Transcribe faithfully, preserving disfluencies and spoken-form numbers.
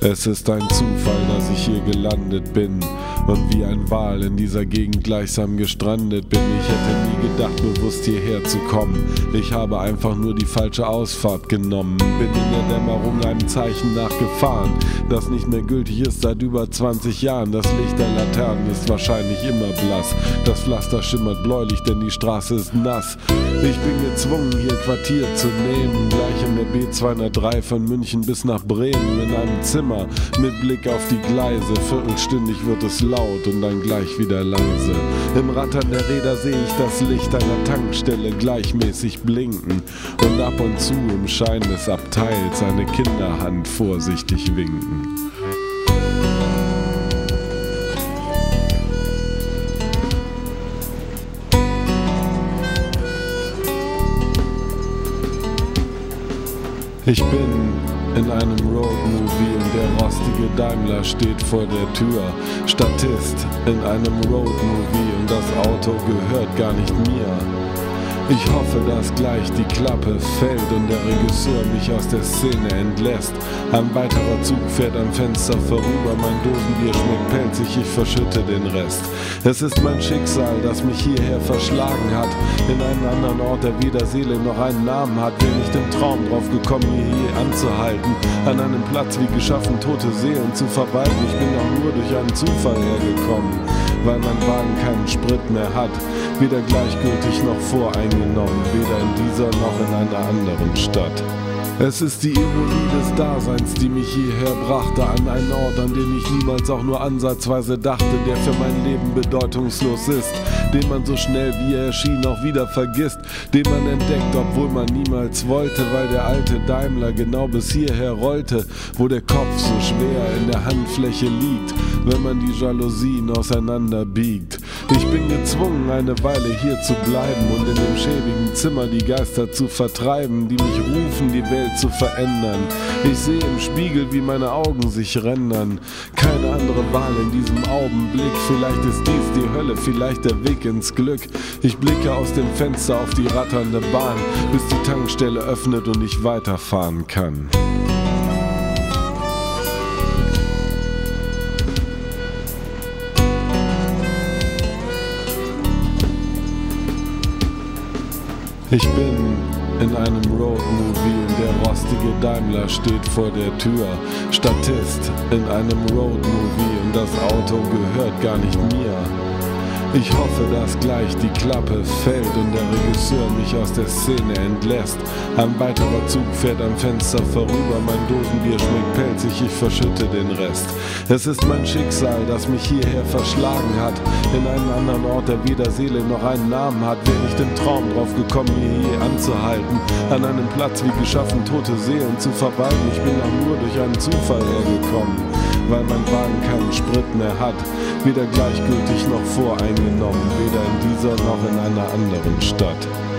Es ist ein Zufall, dass ich hier gelandet bin und wie ein Wal in dieser Gegend gleichsam gestrandet bin. Ich hätte nie gedacht, bewusst hierher zu kommen. Ich habe einfach nur die falsche Ausfahrt genommen. Bin in der Dämmerung einem Zeichen nachgefahren, das nicht mehr gültig ist seit über zwanzig Jahren. Das Licht der Laternen ist wahrscheinlich immer blass. Das Pflaster schimmert bläulich, denn die Straße ist nass. Ich bin gezwungen, hier Quartier zu nehmen, gleich an der B zweihundertdrei von München bis nach Bremen, in einem Zimmer mit Blick auf die Gleise. Viertelstündig wird es laut und dann gleich wieder leise. Im Rattern der Räder sehe ich das Licht einer Tankstelle gleichmäßig blinken und ab und zu im Schein des Abteils eine Kinderhand vorsichtig winken. Ich bin in einem Roadmovie und der rostige Daimler steht vor der Tür. Statist in einem Roadmovie und das Auto gehört gar nicht mir. Ich hoffe, dass gleich die Klappe fällt und der Regisseur mich aus der Szene entlässt. Ein weiterer Zug fährt am Fenster vorüber, mein Dosenbier schmeckt pelzig, ich verschütte den Rest. Es ist mein Schicksal, das mich hierher verschlagen hat, in einen anderen Ort, der weder Seele noch einen Namen hat. Wäre nicht im Traum drauf gekommen, hier, hier anzuhalten, an einem Platz wie geschaffen, tote Seelen zu verwalten. Ich bin auch nur durch einen Zufall hergekommen, weil mein Wagen keinen Sprit mehr hat, weder gleichgültig noch voreingenommen, weder in dieser noch in einer anderen Stadt. Es ist die Ironie des Daseins, die mich hierher brachte, an einen Ort, an den ich niemals auch nur ansatzweise dachte, der für mein Leben bedeutungslos ist, den man so schnell wie er erschien auch wieder vergisst, den man entdeckt, obwohl man niemals wollte, weil der alte Daimler genau bis hierher rollte, wo der Kopf so schwer in der Handfläche liegt, wenn man die Jalousien auseinander biegt. Ich bin gezwungen, eine Weile hier zu bleiben und in dem schäbigen Zimmer die Geister zu vertreiben, die mich rufen, die Welt zu verändern. Ich sehe im Spiegel, wie meine Augen sich rändern. Keine andere Wahl in diesem Augenblick. Vielleicht ist dies die Hölle, vielleicht der Weg ins Glück. Ich blicke aus dem Fenster auf die ratternde Bahn, bis die Tankstelle öffnet und ich weiterfahren kann. Ich bin in einem Roadmovie und der rostige Daimler steht vor der Tür. Statist in einem Roadmovie und das Auto gehört gar nicht mir. Ich hoffe, dass gleich die Klappe fällt und der Regisseur mich aus der Szene entlässt. Ein weiterer Zug fährt am Fenster vorüber, mein Dosenbier schmeckt pelzig, ich verschütte den Rest. Es ist mein Schicksal, das mich hierher verschlagen hat, in einen anderen Ort, der weder Seele noch einen Namen hat. Wäre nicht im Traum drauf gekommen, hier, hier anzuhalten, an einem Platz wie geschaffen, tote Seelen zu verwalten. Ich bin auch nur durch einen Zufall hergekommen, weil mein Wagen keinen Sprit mehr hat, weder gleichgültig noch voreingenommen, weder in dieser noch in einer anderen Stadt.